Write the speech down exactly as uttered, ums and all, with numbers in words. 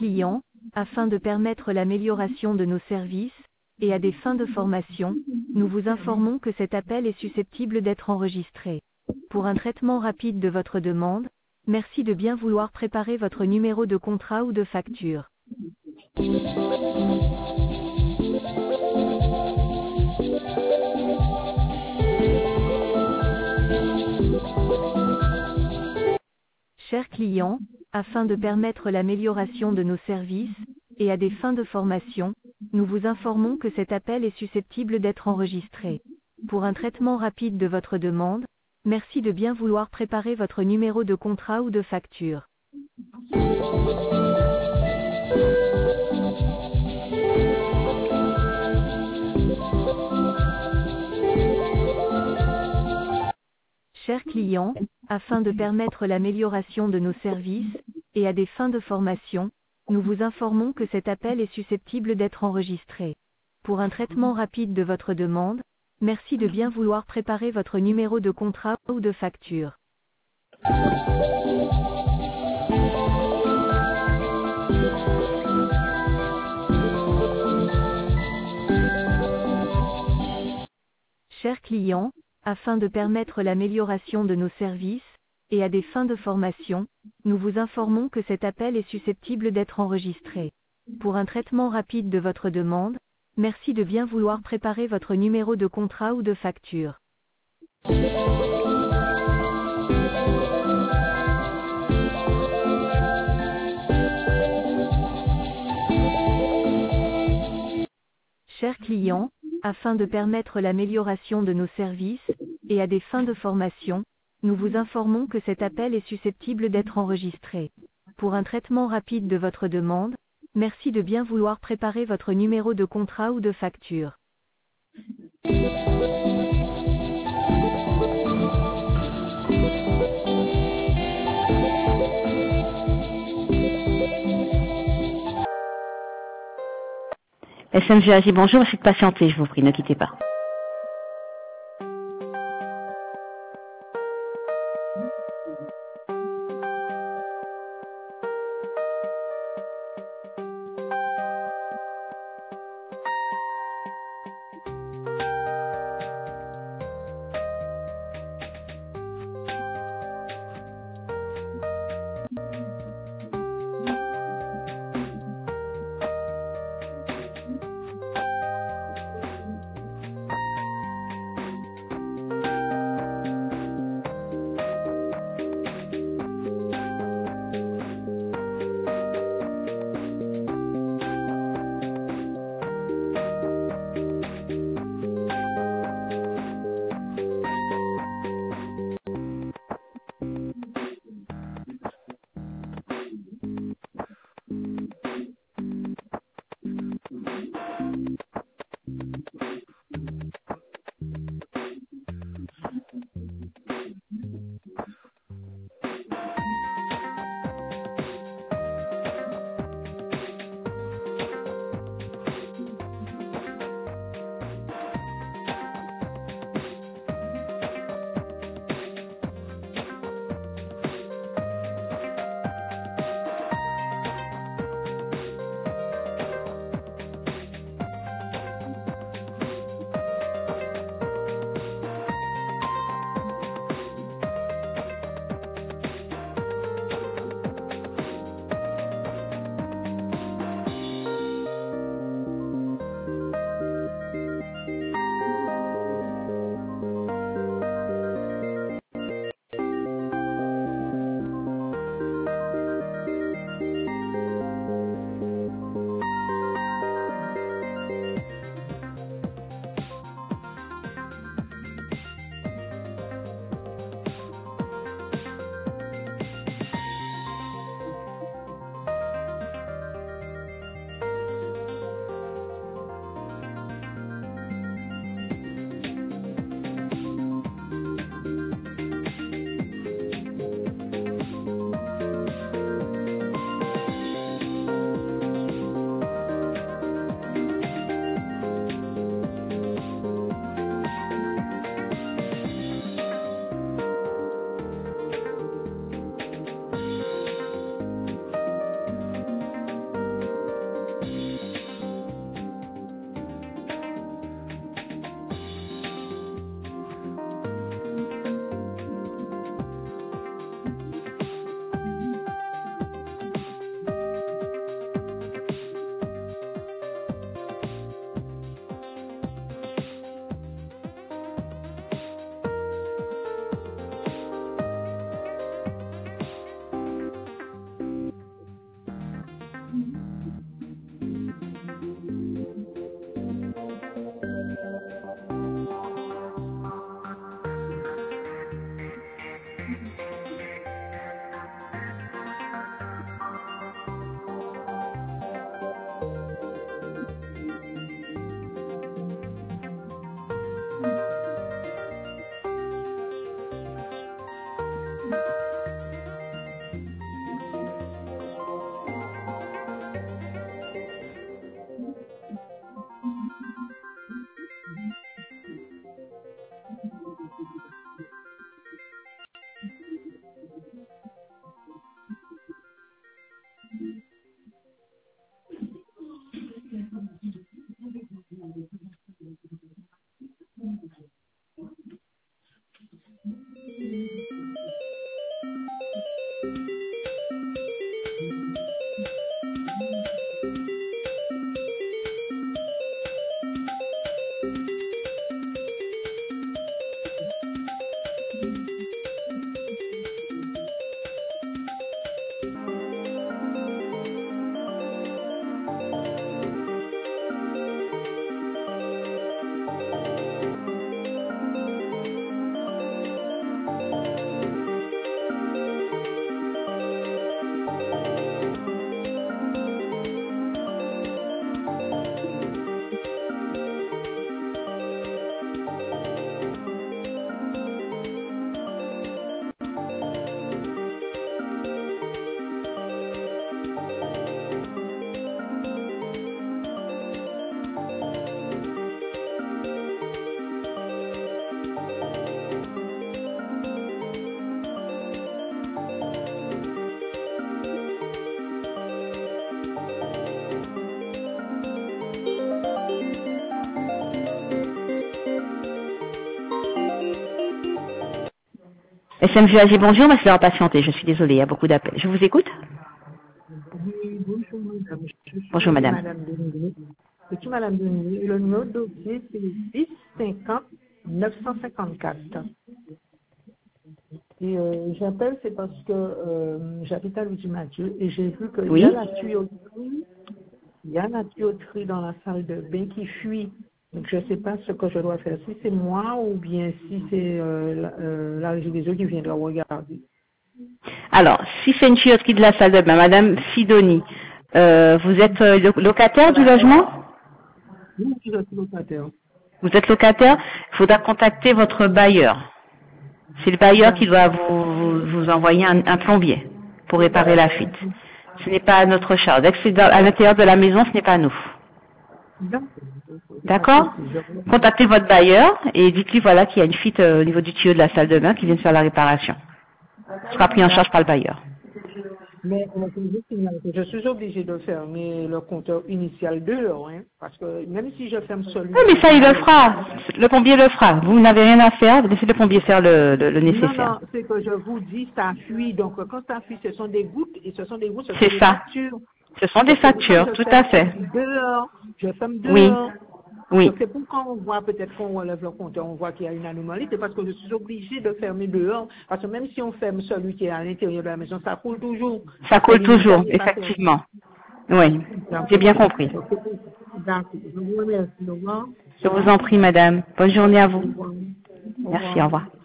client, afin de permettre l'amélioration de nos services, et à des fins de formation, nous vous informons que cet appel est susceptible d'être enregistré. Pour un traitement rapide de votre demande, merci de bien vouloir préparer votre numéro de contrat ou de facture. Chers clients, afin de permettre l'amélioration de nos services, et à des fins de formation, nous vous informons que cet appel est susceptible d'être enregistré. Pour un traitement rapide de votre demande, merci de bien vouloir préparer votre numéro de contrat ou de facture. Chers clients, afin de permettre l'amélioration de nos services, et à des fins de formation, nous vous informons que cet appel est susceptible d'être enregistré. Pour un traitement rapide de votre demande, merci de bien vouloir préparer votre numéro de contrat ou de facture. Chers clients, afin de permettre l'amélioration de nos services, et à des fins de formation, nous vous informons que cet appel est susceptible d'être enregistré. Pour un traitement rapide de votre demande, merci de bien vouloir préparer votre numéro de contrat ou de facture. Chers clients, afin de permettre l'amélioration de nos services, et à des fins de formation, nous vous informons que cet appel est susceptible d'être enregistré. Pour un traitement rapide de votre demande, merci de bien vouloir préparer votre numéro de contrat ou de facture. S M G A G, bonjour, merci de patienter, je vous prie, ne quittez pas. S M G A G, bonjour, merci d'avoir patienté, je suis désolée, il y a beaucoup d'appels. Je vous écoute. Oui, bonjour madame. Je suis Bonjour madame. Madame Denis. Je suis Madame Denis. Le numéro de dossier, c'est dix cinquante neuf cent cinquante-quatre. Et euh, j'appelle, c'est parce que euh, j'habite à Louis Mathieu et j'ai vu qu'il Oui. y a la tuyauterie, il y a la tuyauterie dans la salle de bain qui fuit. Donc je ne sais pas ce que je dois faire, si c'est moi ou bien si c'est euh, la, euh, la régie des eaux qui viendra regarder. Alors, si c'est une tuyauterie de la salle de bain, madame Sidonie, euh, vous êtes euh, lo- locataire du logement? Oui, je suis locataire. Vous êtes locataire? Il faudra contacter votre bailleur. C'est le bailleur qui doit vous, vous, vous envoyer un, un plombier pour réparer la fuite. Ce n'est pas à notre charge. Dès que c'est dans- à l'intérieur de la maison, ce n'est pas à nous. D'accord? Contactez votre bailleur et dites-lui voilà qu'il y a une fuite euh, au niveau du tuyau de la salle de bain qui vient de faire la réparation. Ce sera pris en charge par le bailleur. Mais euh, je signale que je suis obligée de fermer le compteur initial de l'heure, hein, parce que même si je ferme celui... Oui, mais ça, il le fera. Le plombier le fera. Vous n'avez rien à faire, laissez le plombier faire le, le, le Non, nécessaire. non, c'est que je vous dis, ça fuit. Donc, euh, quand ça fuit, ce sont des gouttes, et ce sont des gouttes, ce sont C'est des ça. factures. Ce sont des Donc, c'est pour ça que factures, je tout à ferme fait. aussi dehors. Je ferme Oui, dehors. oui. Donc, c'est pour quand on voit, peut-être qu'on relève le compteur, on voit qu'il y a une anomalie, c'est parce que je suis obligée de fermer dehors. Parce que même si on ferme celui qui est à l'intérieur de la maison, ça coule toujours. Ça coule L'initial toujours, n'est pas fermé. effectivement. Oui, Donc, j'ai bien compris. donc, c'est pour- D'accord. Je vous remercie. Au revoir. Je vous en prie, madame. Bonne journée à vous. Au revoir. Au Merci, revoir. au revoir.